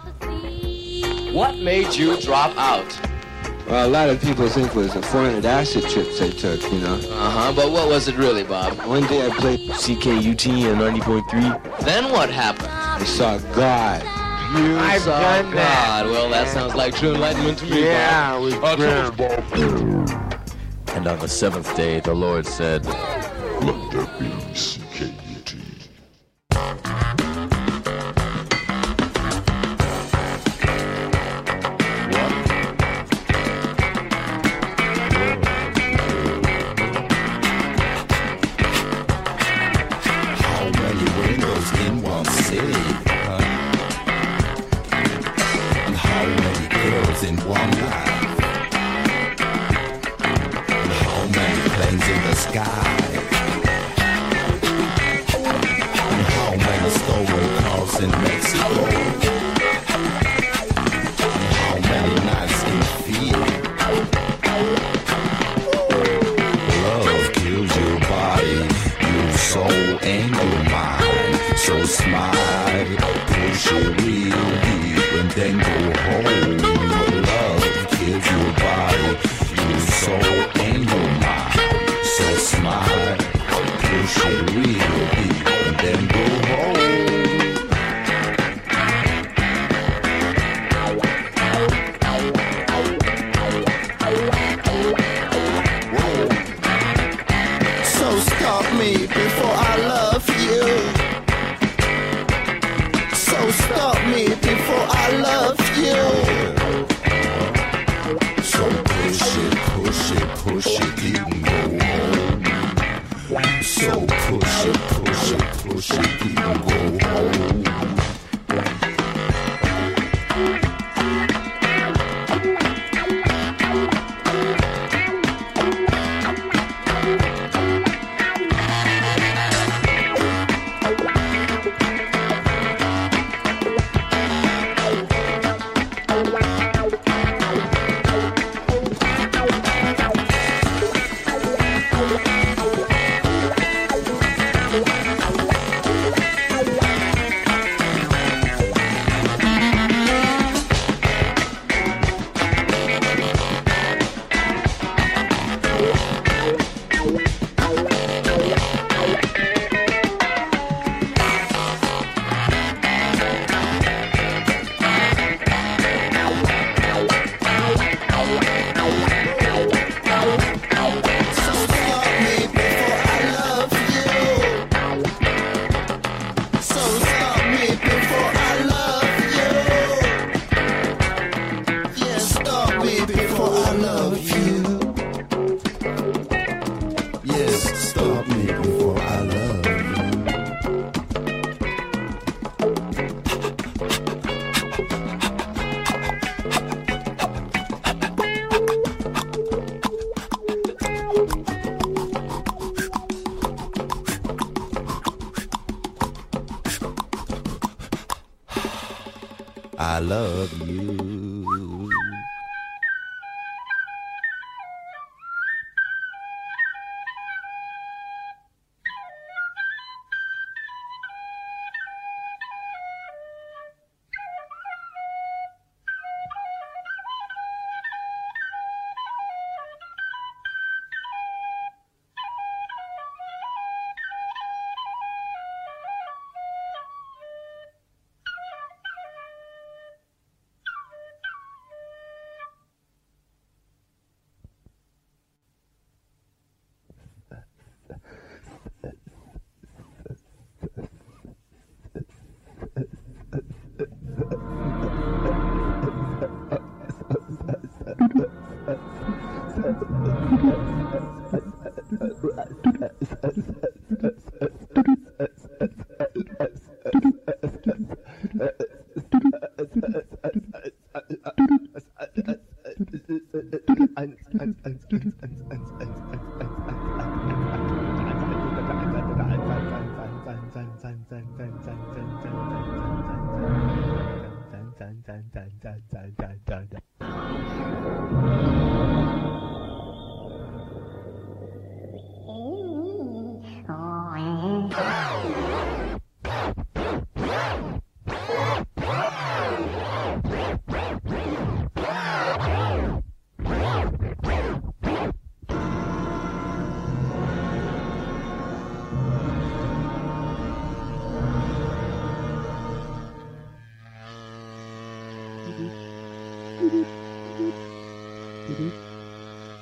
What made you drop out? Well, a lot of people think it was the 400 acid trips I took, you know. But what was it really, Bob? One day I played CKUT at 90.3. Then what happened? I saw God. You saw done God. that. Well, that sounds like true enlightenment to me, Yeah, Bob. we And on the seventh day, the Lord said, Let there be CKUT. How many windows in one city? Huh? And how many girls in one life? And how many planes in the sky? And how many stolen cars in Mexico? And how many nights in fear? Love kills your body, your soul and your mind. So smile, push it real deep and then go home. Love kills your body, your soul and your mind. So smile, push it real deep and then go home. So stop me before I love you. So stop me before I love you. So push it, push it, push it, you can go home. So push it, push it, push it, you can go home. I love you.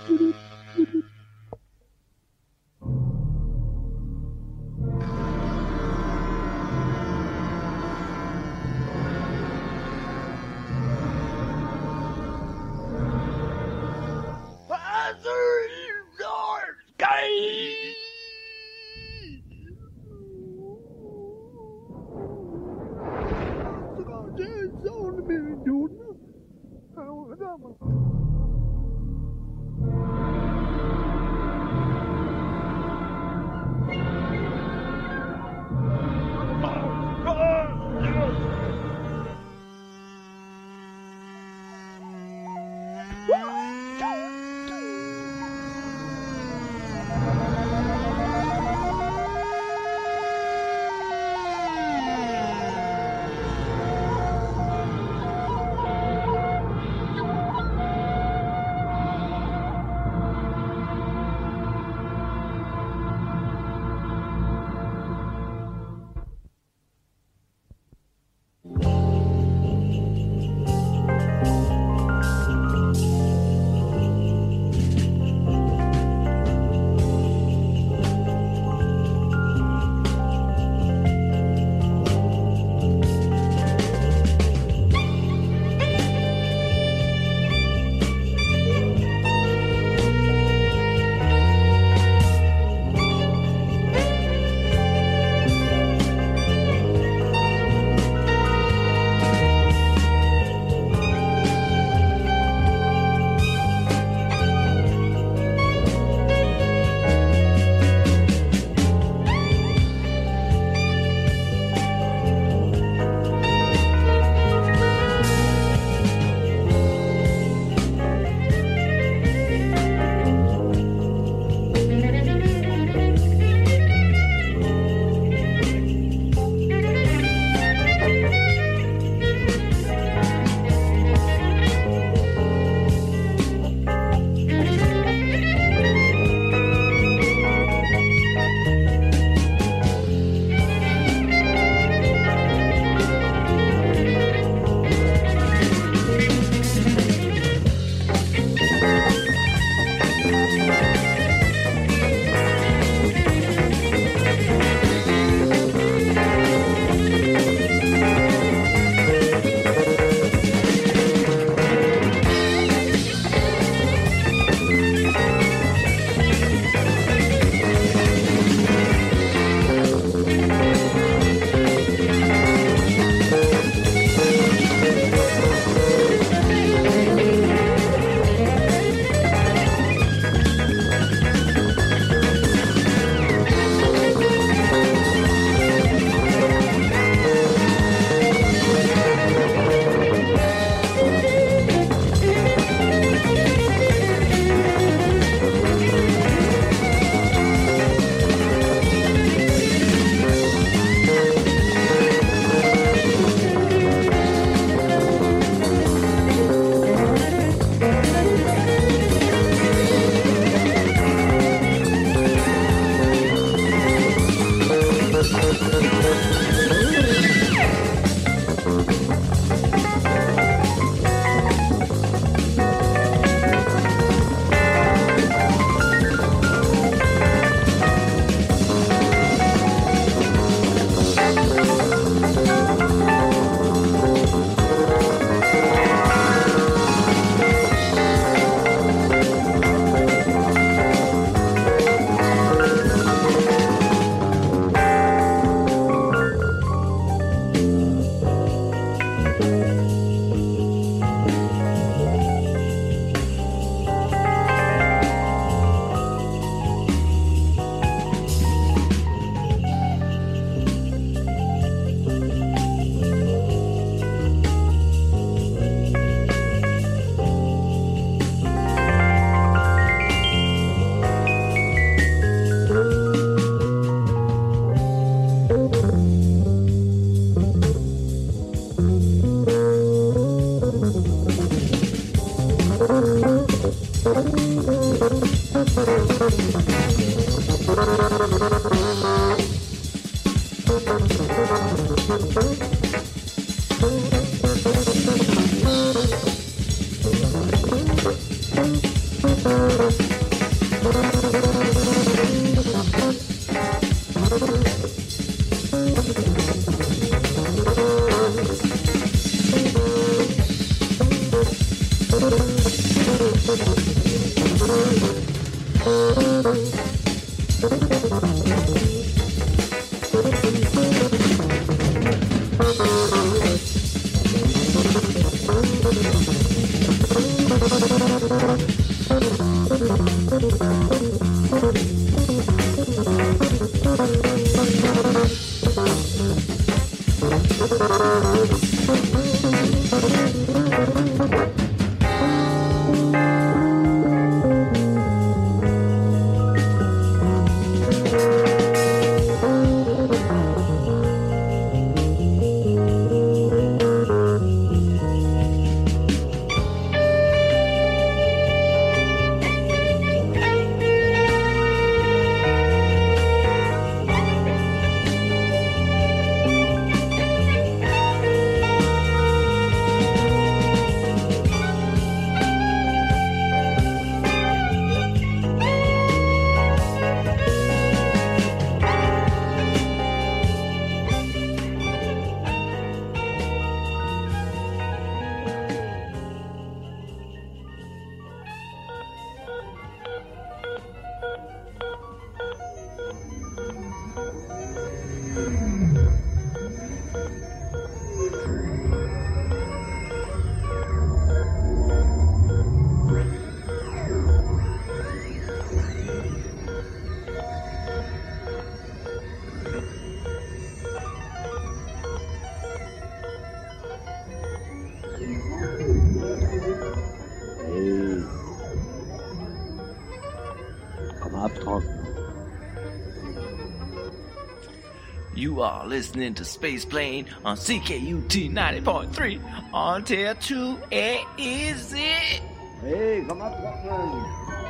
Thank you. You are listening to Space Plane on CKUT 90.3 until 2 a.m. Hey, come up, Scotland.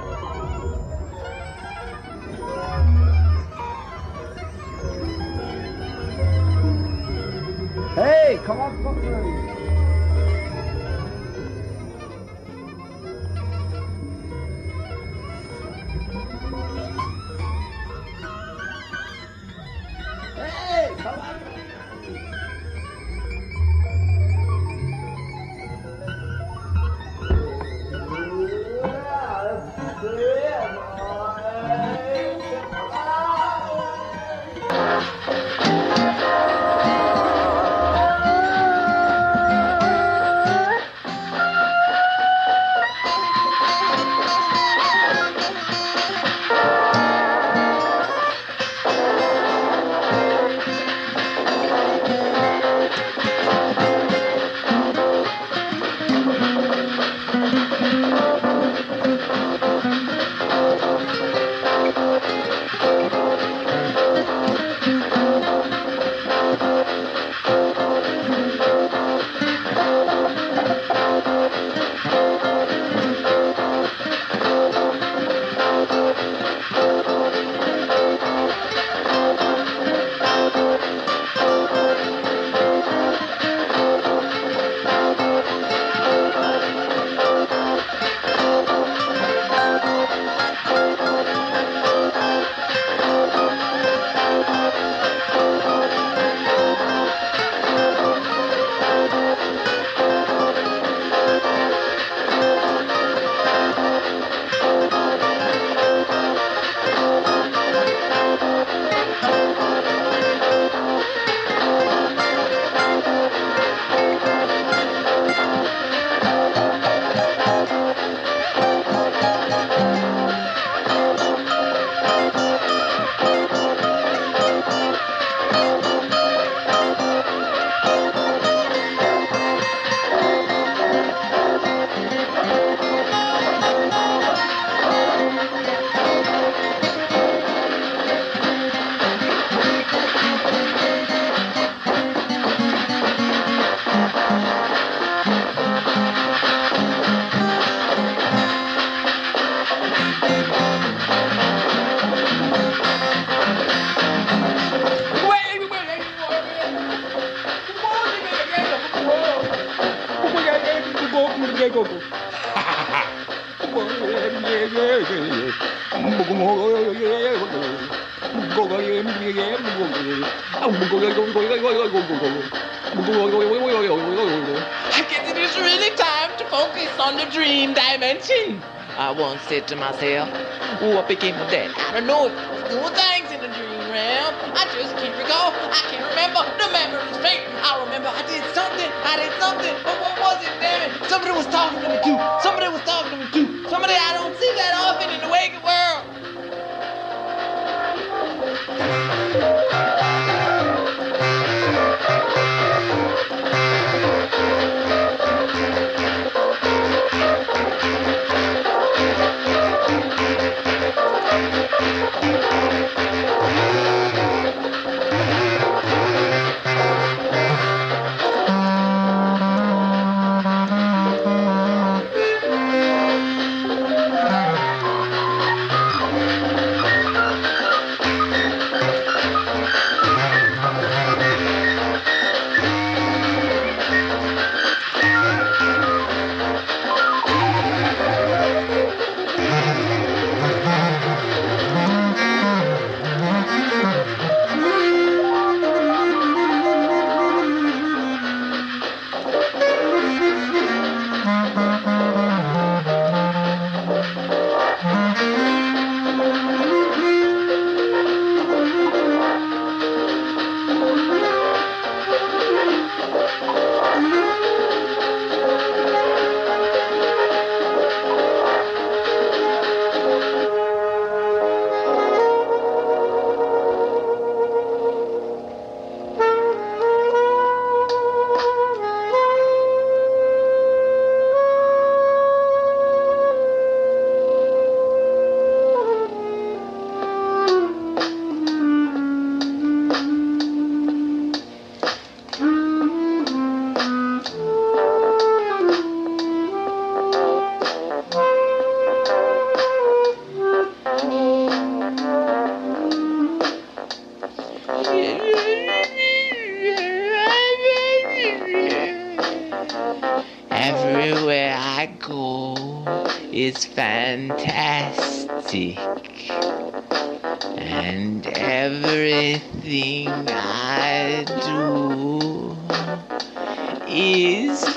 Hey, come up, Scotland. Hey, come on. I guess it is really time to focus on the dream dimension. I once said to myself, oh, I became a dad. I don't know if I was doing things in the dream realm. I just can't recall. I can't remember. The memory's fake. I remember I did something. But what was it, damn it? Somebody was talking to me too. Somebody I don't see that often in the waking world. Everywhere I go, it's fantastic. And everything I do is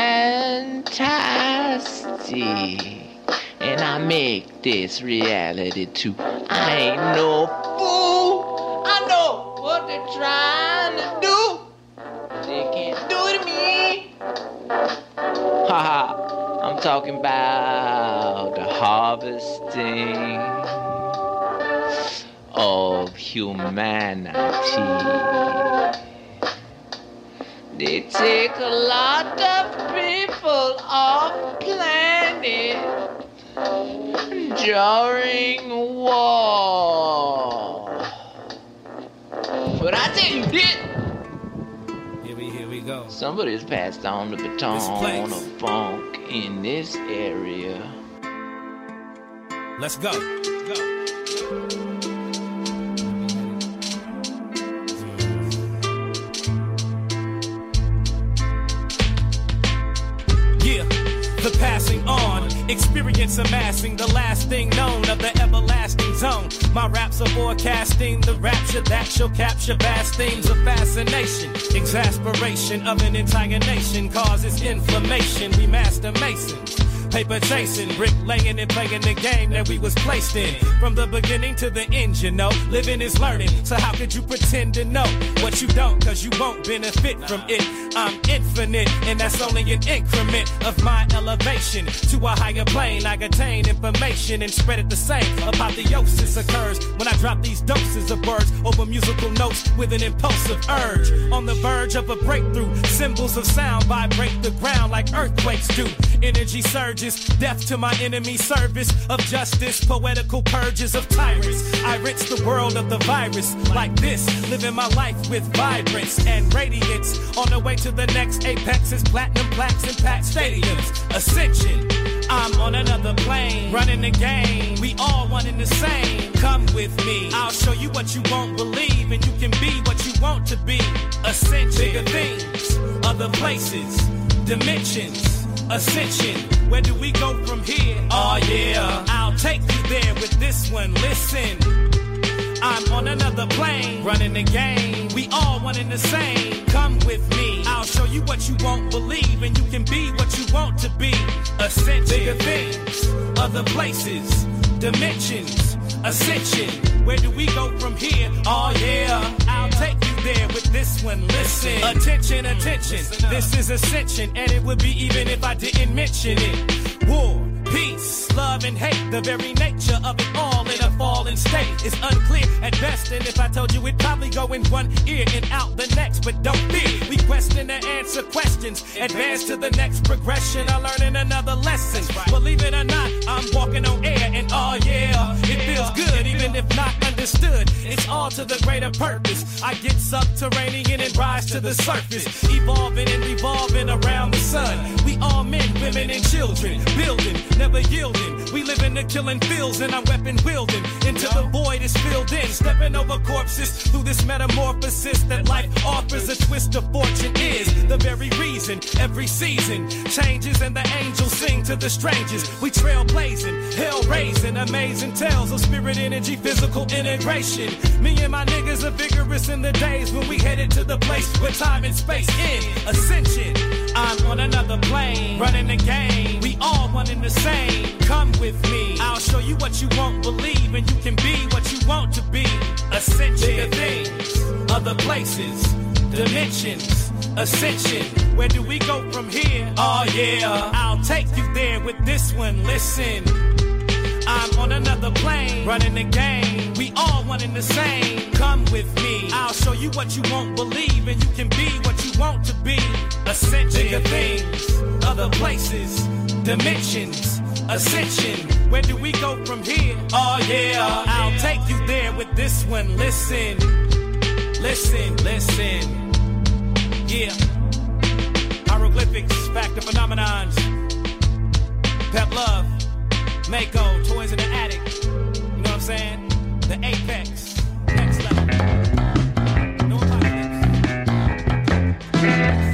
fantastic. And I make this reality too. I ain't no fool. I know what they're trying to do. They can't do it to me. Haha, I'm talking about the harvesting of humanity. They take a lot of people off planet during war. But I tell you this. Here we go. Somebody's passed on the baton of funk in this area. Let's go. Yeah, the passing on, experience amassing the last thing known of the everlasting zone. My raps are forecasting the rapture that shall capture vast themes of fascination. Exasperation of an entire nation causes inflammation. We master masons, paper chasing, brick laying and playing the game that we was placed in. From the beginning to the end, you know, living is learning. So how could you pretend to know what you don't? Cause you won't benefit from it. I'm infinite, and that's only an increment of my elevation to a higher plane. I attain information and spread it the same. Apotheosis occurs when I drop these doses of words over musical notes with an impulsive urge. On the verge of a breakthrough, symbols of sound vibrate the ground like earthquakes do. Energy surges, death to my enemy, service of justice, poetical purges of tyrants. I rinse the world of the virus like this, living my life with vibrance and radiance. On the way to the next apex is platinum plaques and packed stadiums. Ascension, I'm on another plane, running the game. We all one and the same. Come with me, I'll show you what you won't believe, and you can be what you want to be. Ascension, bigger things, other places, dimensions. Ascension, where do we go from here? Oh yeah, I'll take you there with this one. Listen, I'm on another another plane, running the game. We all one and the same. Come with me, I'll show you what you won't believe, and you can be what you want to be. Ascension, bigger things, other places, dimensions, ascension. Where do we go from here? Oh yeah, I'll take you there with this one. Listen, attention, attention. This is ascension, and it would be even if I didn't mention it. War, peace, love and hate, the very nature of it all in a fallen state is unclear at best, and if I told you it'd probably go in one ear and out the next, but don't fear, we question and answer questions, advance to the next progression, I'm learning another lesson, believe it or not, I'm walking on air, and oh yeah, it feels good, even if not understood, it's all to the greater purpose, I get subterranean and rise to the surface, evolving and revolving around the sun, we all men, women and children, building, never yielding, we live in the killing fields and I'm weapon wielding, into the void is filled in, stepping over corpses, through this metamorphosis that life offers, a twist of fortune is the very reason, every season changes and the angels sing to the strangers, we trailblazing, hell raising, amazing tales of spirit energy, physical integration, me and my niggas are vigorous in the days when we headed to the place where time and space end, ascension, I'm on another plane, running the game, we all one in the same, come with me, I'll show you what you won't believe, and you can be what you want to be, ascension, bigger things, other places, dimensions, ascension, where do we go from here? Oh yeah, I'll take you there with this one, listen, I'm on another plane, running the game, we all one in the same, come with me, I'll show you what you won't believe, and you can be what you want to be, ascension, bigger things, other places, dimensions, ascension, where do we go from here? Oh yeah, I'll take you there with this one, listen, listen, listen, yeah, hieroglyphics, factor phenomenons, pep love, Mako, toys in the attic, you know what I'm saying, the apex, next level, no apocalypse.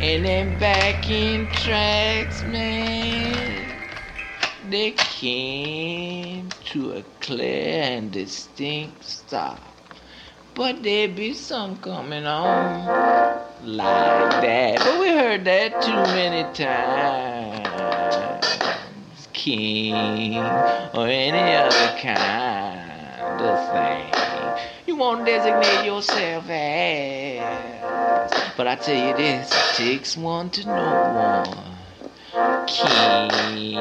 And then backing tracks, man, they came to a clear and distinct stop. But there be some coming on like that. But we heard that too many times. King or any other kind of thing you won't designate yourself as. But I tell you this, it takes one to know one. King.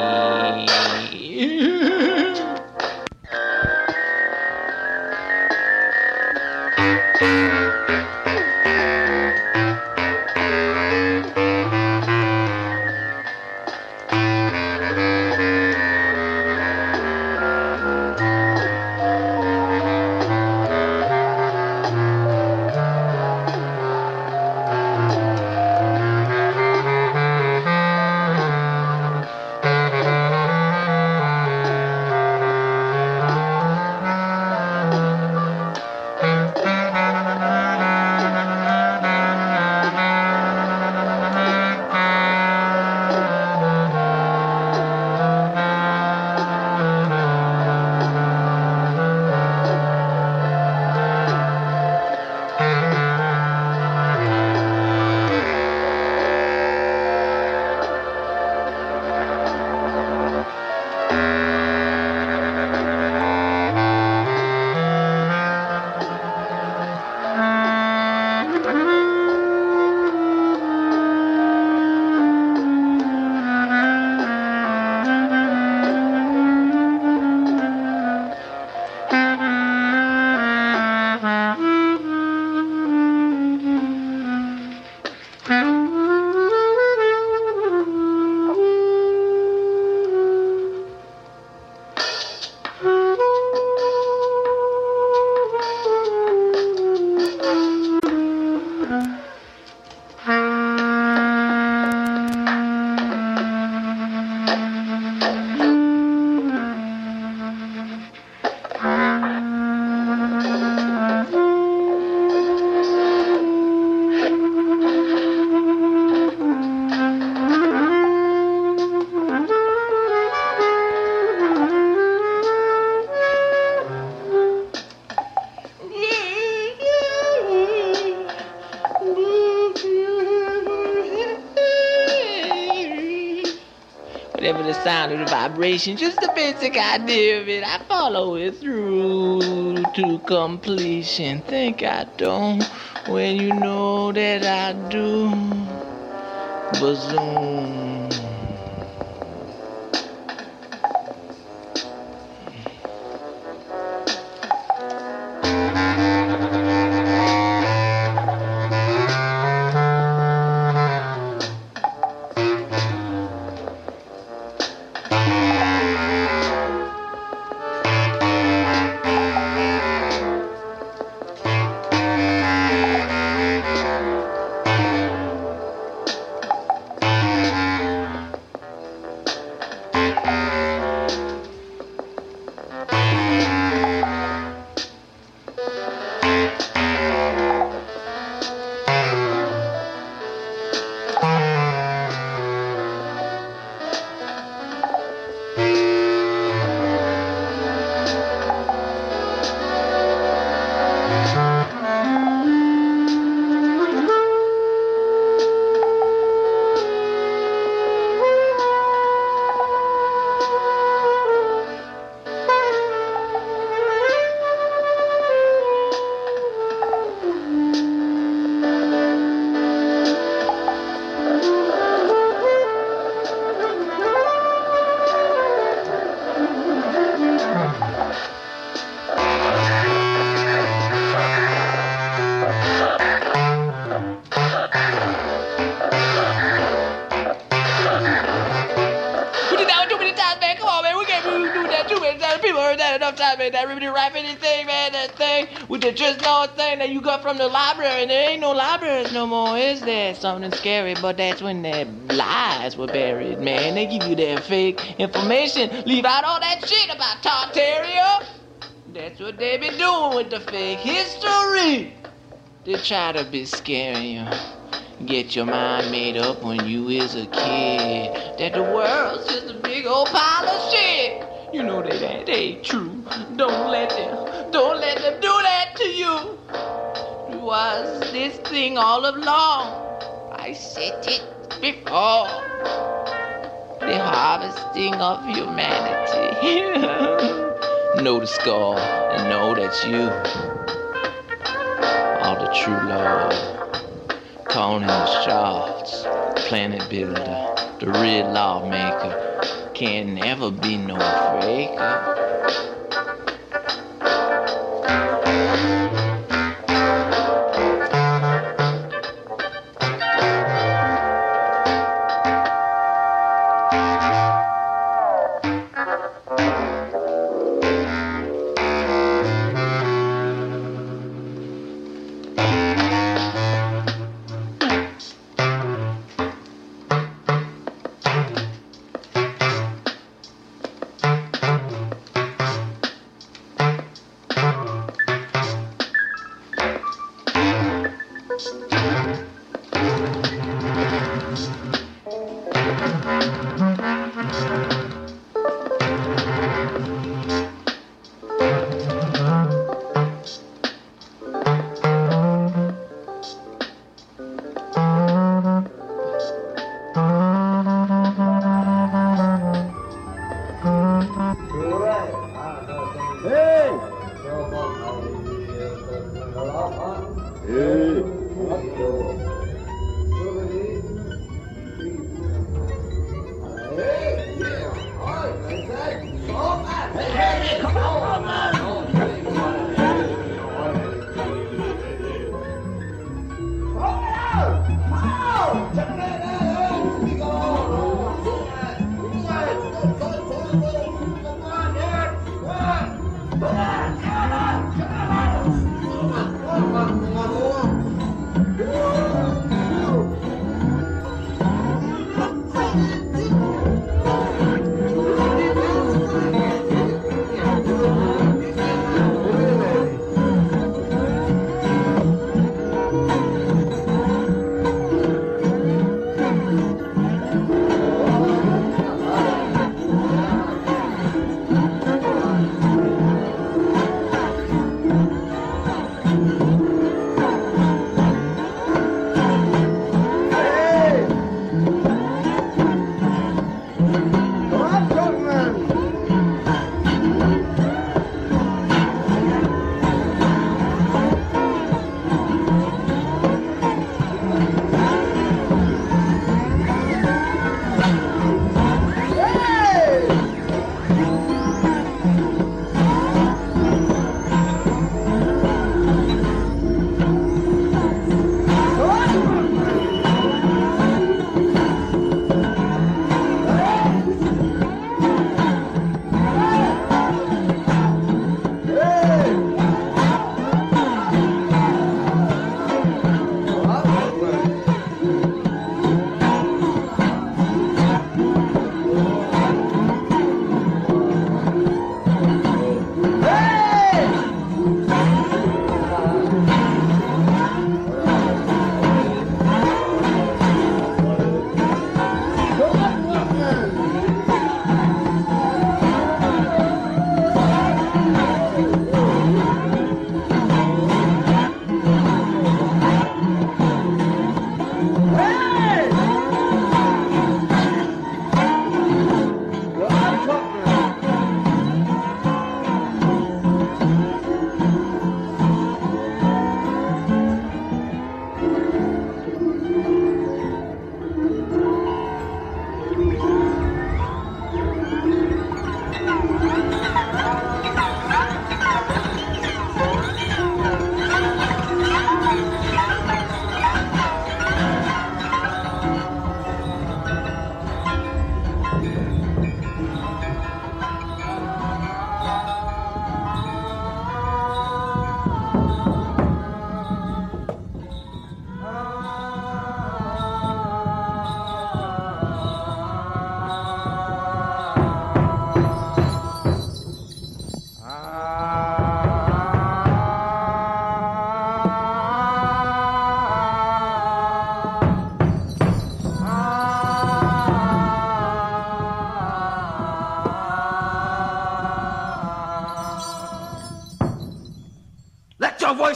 Whatever the sound of the vibration, just the basic idea of it, I follow it through to completion. Think I don't when you know that I do. Bazoom. That really rap anything, man, that thing with the just know thing that you got from the library, and there ain't no libraries no more, is there? Something scary, but that's when their lies were buried, man. They give you their fake information, leave out all that shit about Tartaria. That's what they be doing with the fake history. They try to be scaring you. Get your mind made up when you is a kid that the world's just a big old pile of shit. You know that ain't true. Don't let them do that to you. Was this thing all along? I said it before. The harvesting of humanity. Know the score and know that you are the true Lord. Calling the shots, planet builder, the real lawmaker. Can never be no faker.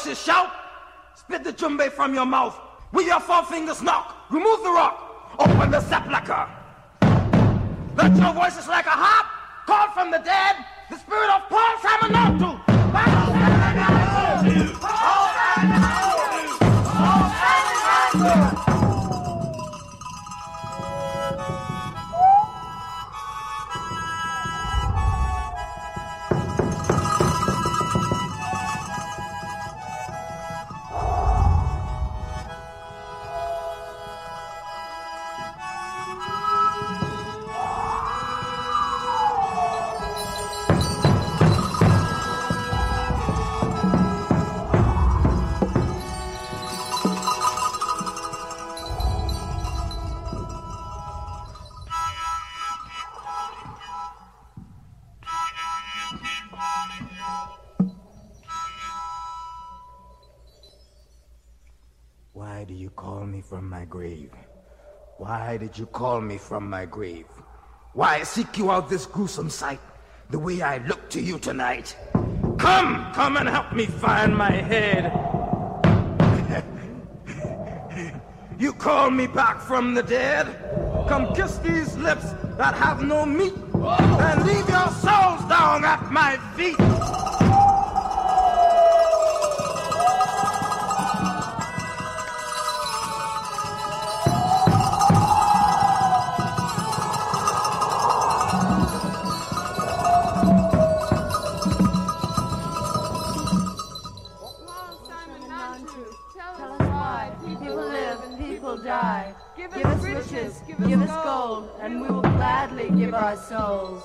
voices shout. Spit the djembe from your mouth. With your 4 fingers knock. Remove the rock. Open the sepulchre. Let your voices like a harp call from the dead. The spirit of Paul Simon Notu. Why do you call me from my grave? Why did you call me from my grave? Why seek you out this gruesome sight, the way I look to you tonight? Come and help me find my head. You call me back from the dead? Come kiss these lips that have no meat, and leave your souls down at my feet. Die. Give us riches, give us gold, and we will gladly give our souls.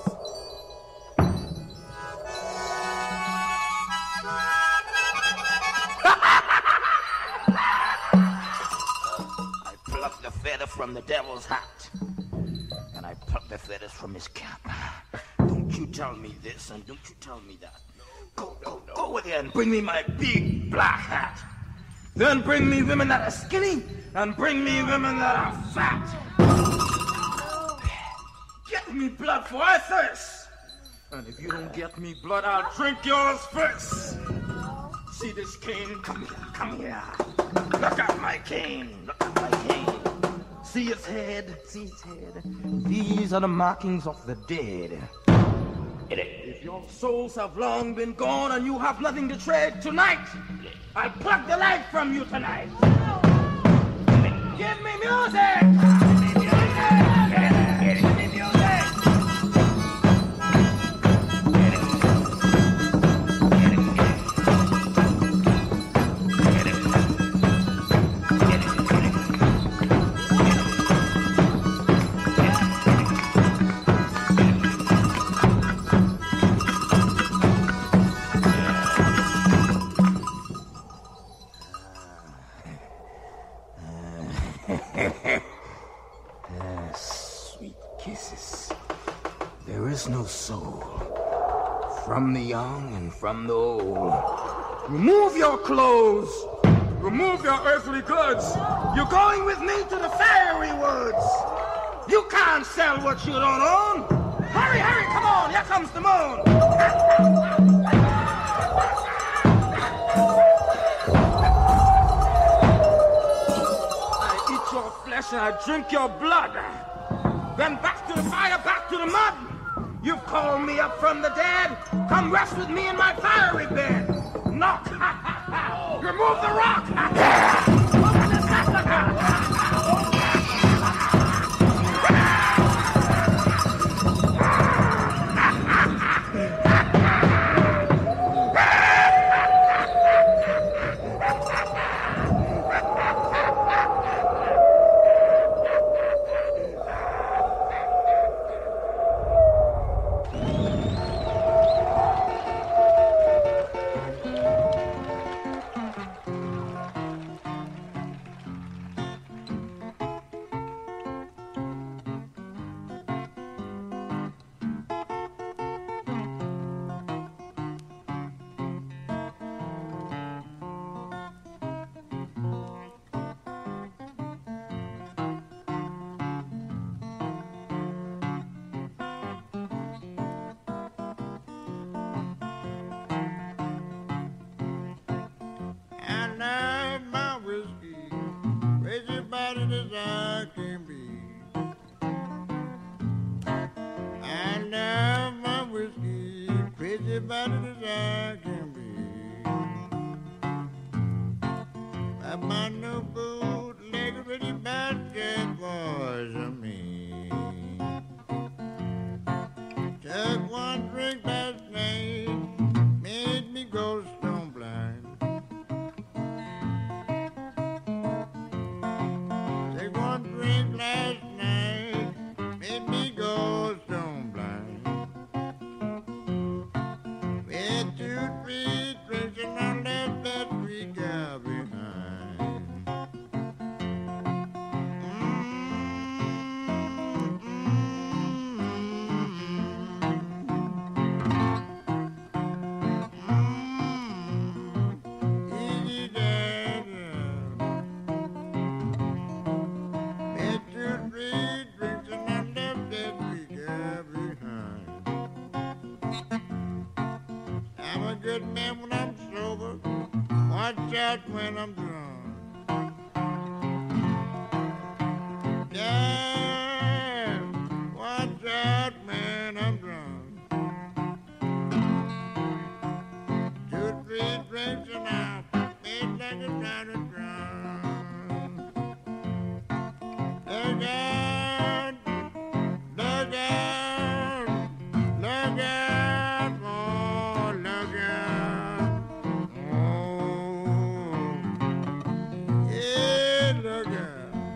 I plucked the feather from the devil's hat, and I plucked the feathers from his cap. Don't you tell me this, and don't you tell me that. Go over there and bring me my big black hat. Then bring me women that are skinny, and bring me women that are fat. Get me blood for I thirst. And if you don't get me blood, I'll drink yours first. See this cane? Come here. Look at my cane. See its head? These are the markings of the dead. If your souls have long been gone and you have nothing to trade tonight, I'll pluck the life from you tonight. Give me music! Give me music! Sweet kisses. There is no soul from the young and from the old. Remove your clothes. Remove your earthly goods. You're going with me to the fiery woods. You can't sell what you don't own. Hurry, come on. Here comes the moon. And I drink your blood. Then back to the fire, back to the mud. You've called me up from the dead. Come rest with me in my fiery bed. Knock. Remove the rock. Open the sepulchre. as I can be. I love my whiskey, crazy about it as I can be. I mind no bootleg, really bad boys of me. Took one drink last night, made me go stone blind. Took one drink last night, made me go stone blind. With 2, 3 drinks and I left that sweet girl behind. Easy dada. With 2, 3 drinks and I left that sweet girl behind. I'm a good man when I'm sober. Watch out when I'm drunk. Yeah, watch out when I'm drunk. 2, 3 drinks and I feel like a drowned drunk. Look out, look out, look out, oh, look out. Oh, yeah, look out.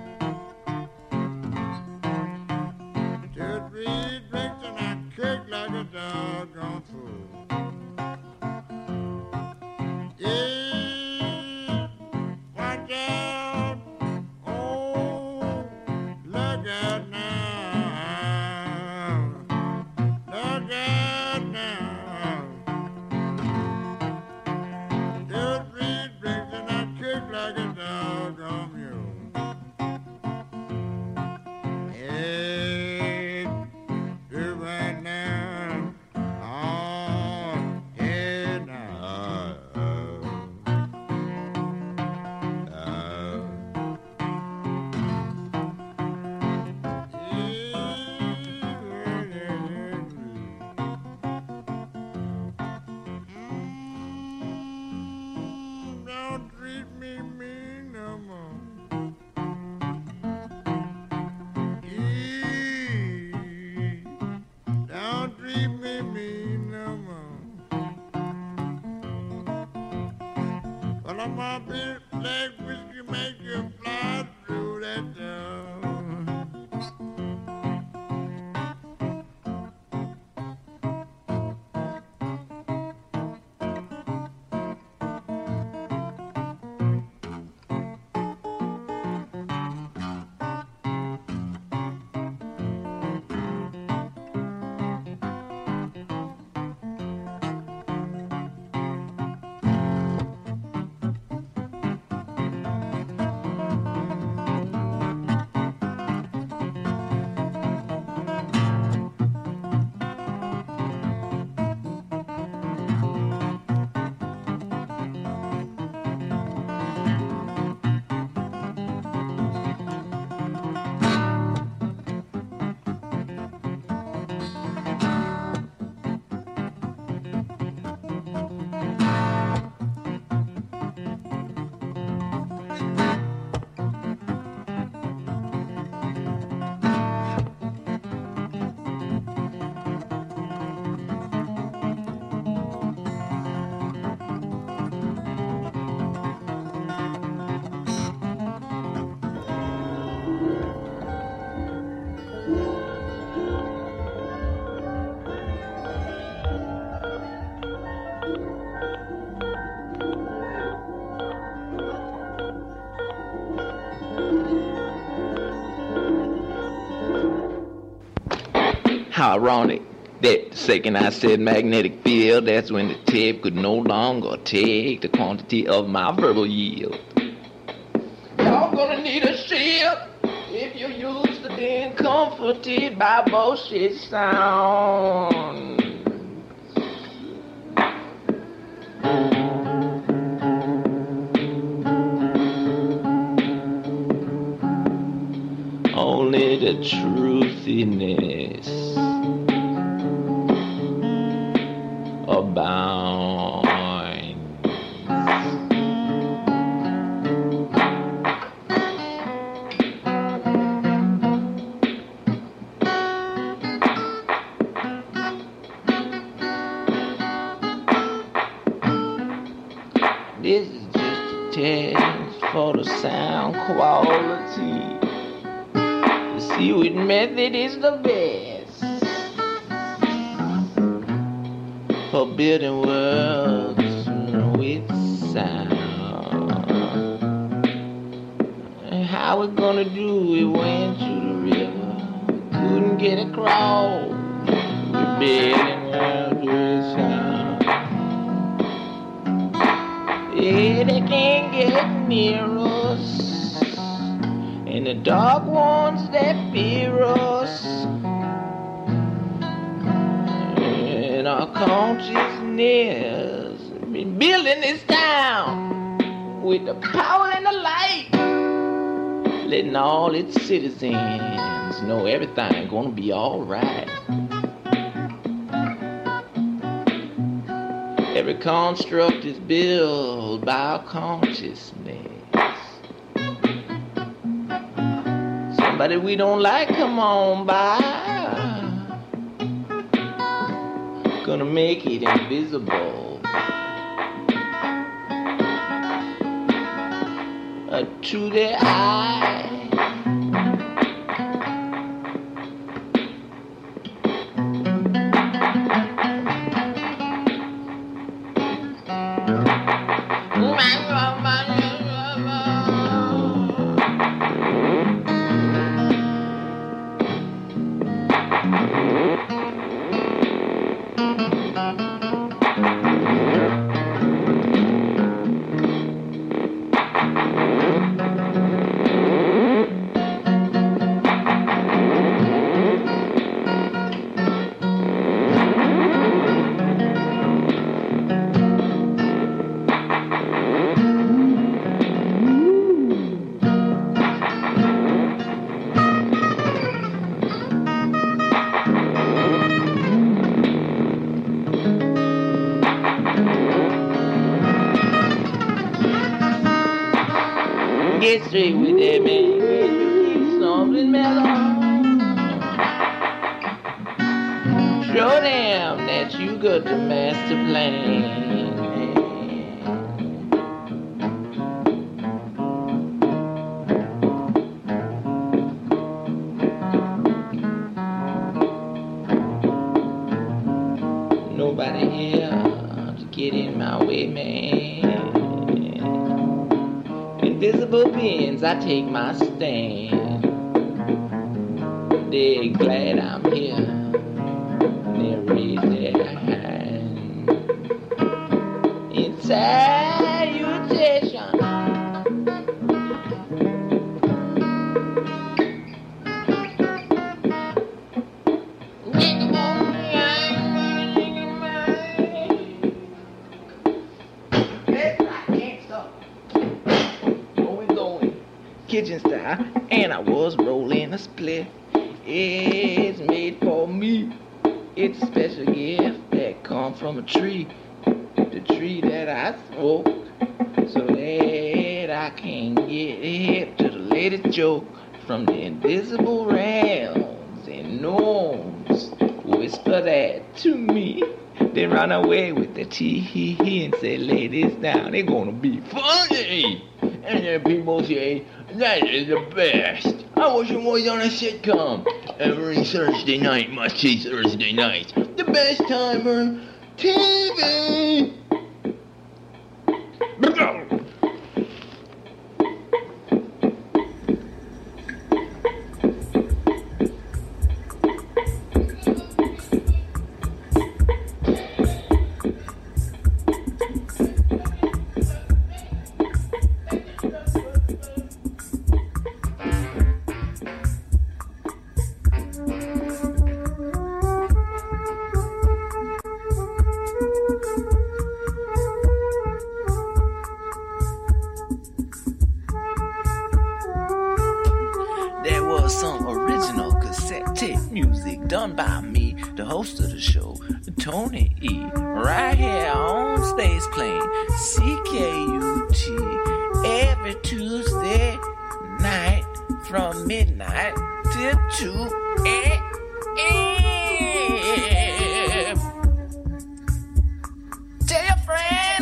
2, 3 drinks and I kick like a doggone fool. Yeah, watch out. Oh, look out now. Look out now. 2, 3 drinks and I kick like a doggone mule. Hey, do right now. Oh, yeah, now. Don't treat me mean no more. Don't treat me mean no more. Well, I'm a bit like whiskey make you fly through that door. How ironic that the second I said magnetic field, that's when the tape could no longer take the quantity of my verbal yield. Y'all gonna need a shield if you use the being comforted by bullshit sound. only the truthiness abounds. This is just a test for the sound quality. To see which method is the best for building worlds with sound. And how we gonna do it? Went to the river, couldn't get across. We're building worlds with sound. Yeah, they can't get near us, and the dark ones that fear us, and our consciousness been building this town with the power and the light, letting all its citizens know everything gonna be alright. Every construct is built by our consciousness. Somebody we don't like, come on by. Gonna make it invisible to the eye. Get straight with that, man. Get something mellow. Show them that you got the master plan. Nobody here to get in my way, man. Invisible beings, I take my stand. They're glad I'm here. They raise their hand in salutation. Kitchen style, and I was rolling a split. It's made for me. It's a special gift that comes from a tree, the tree that I smoke, so that I can get hip to the latest joke from the invisible realms and gnomes. Whisper that to me, then run away with the tee-hee-hee and say, lay this down, it's gonna be funny. And then people say, that is the best. I wish it was on a sitcom. Every Thursday night, must see Thursday night. The best time for TV. There was some original cassette tape music done by me, the host of the show, Tony E. Right here on Space Plane, CKUT, every Tuesday night from midnight till 2 a.m. Tell your friends.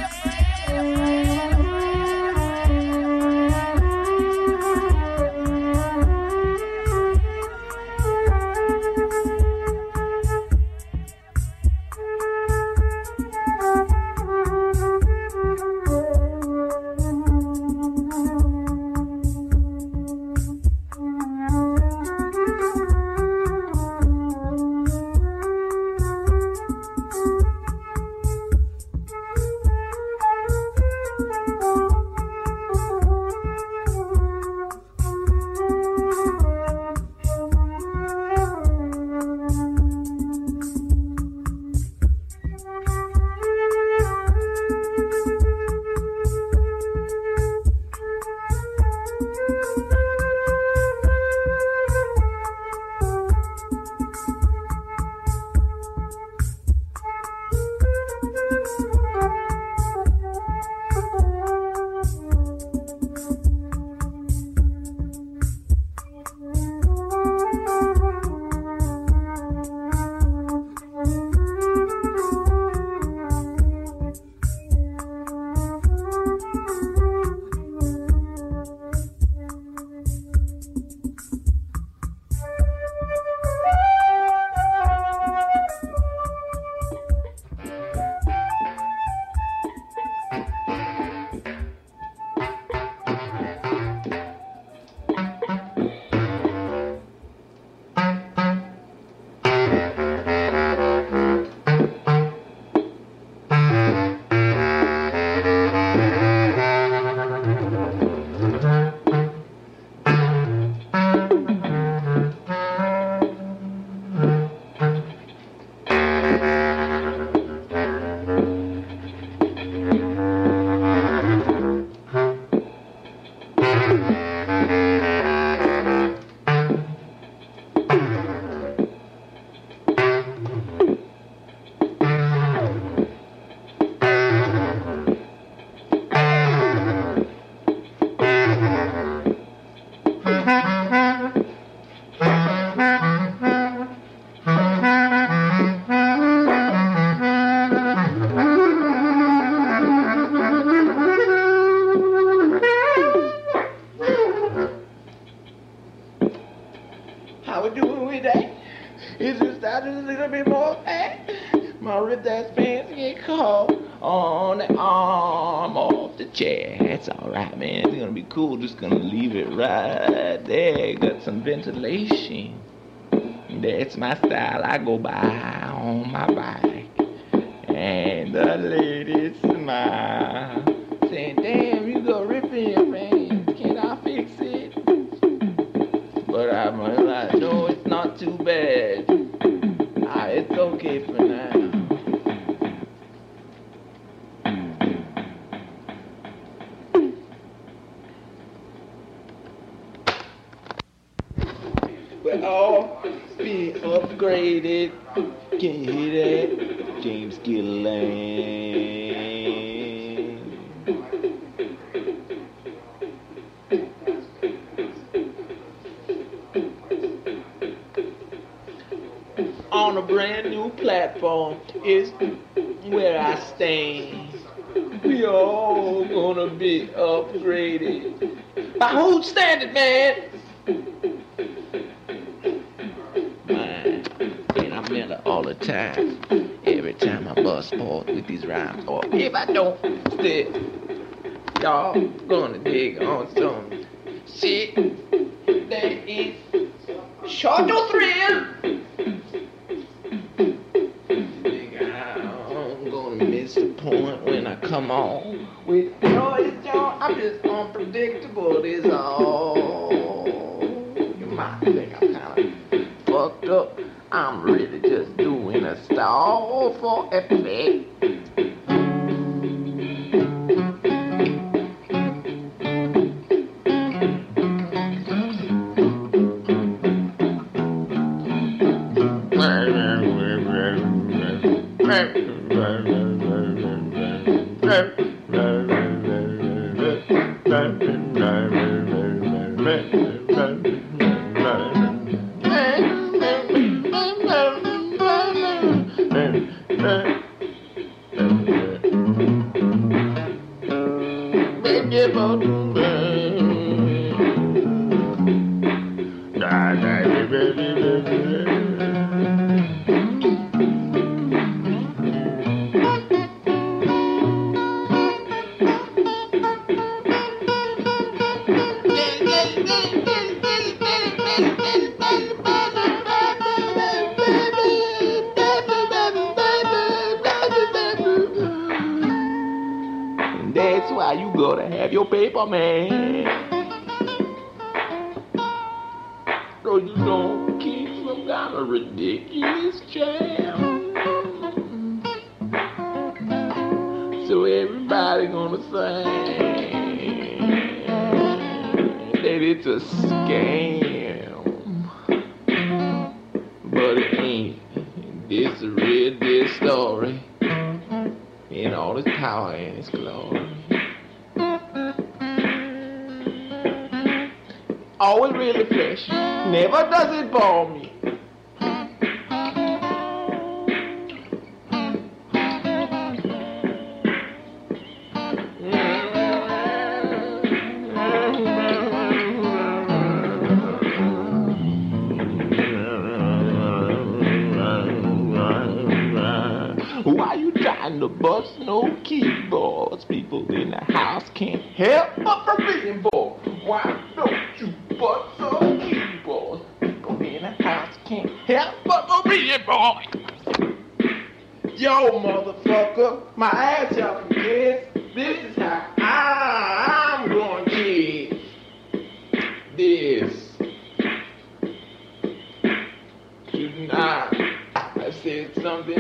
Cool, just gonna leave it right there. Got some ventilation. That's my style. I go by on my bike, and the ladies smile, saying, "Damn, you go ripping your pants. Can I fix it?" But I'm like, "No, it's not too bad. It's okay for now." All be upgraded. Can you hear that? James Gilliland. On a brand new platform is where I stand. We all gonna be upgraded. By whose standard, man? All the time, every time I bust forth with these rhymes, or if I don't, still, y'all gonna dig on some shit that is short to thrill. I'm gonna miss the point when I come on with noise, y'all. I'm just unpredictable. This all. You might think I'm kind of fucked up. I'm really just doing a stall for effect. That's why you gotta have your paper, man. So you don't keep some kind of ridiculous jam. So everybody gonna say that it's a scam. But it ain't. This a real deal story. In all its power and its glory. Always really fresh. Never does it bore me. Why you trying to bust no keyboards? People in the house can't help but from being bored. Why don't you bust some keyboards? People in the house can't help but from being bored. Yo, motherfucker, my ass y'all can guess. This is how I'm gonna get this. Tonight, I said something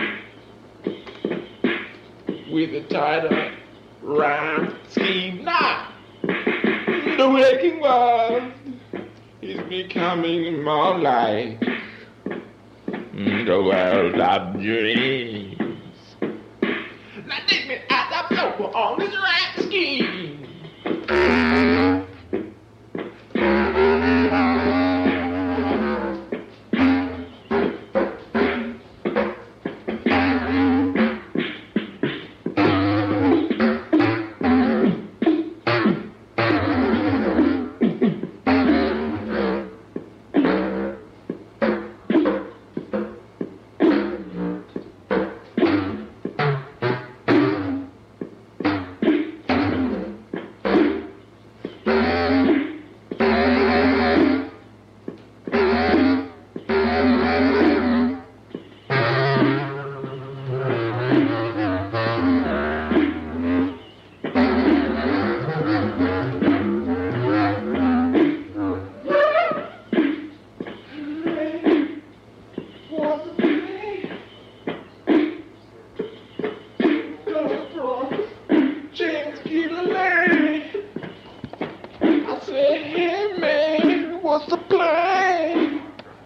with a tighter rhyme scheme. Now, the waking world is becoming more like the world of dreams. Now take me out of flow on this rap scheme. What's the plan?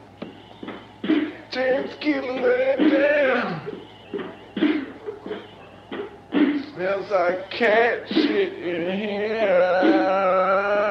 James Gilliland down. Smells like cat shit in here.